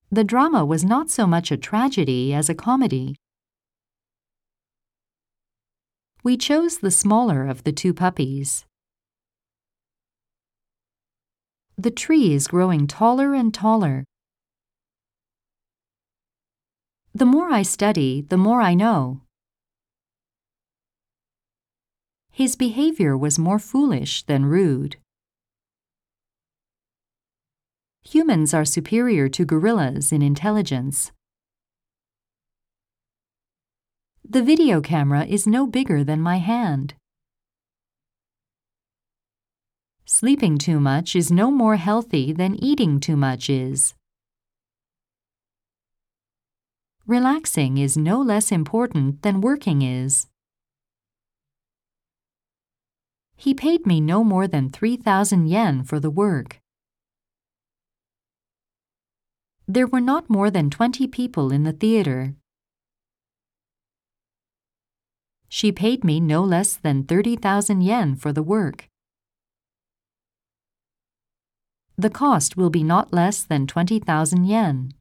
The drama was not so much a tragedy as a comedy. We chose the smaller of the two puppies. The tree is growing taller and taller. The more I study, the more I know. His behavior was more foolish than rude. Humans are superior to gorillas in intelligence. The video camera is no bigger than my hand. Sleeping too much is no more healthy than eating too much is. Relaxing is no less important than working is. He paid me no more than 3,000 yen for the work. There were not more than 20 people in the theater. She paid me no less than 30,000 yen for the work. The cost will be not less than 20,000 yen.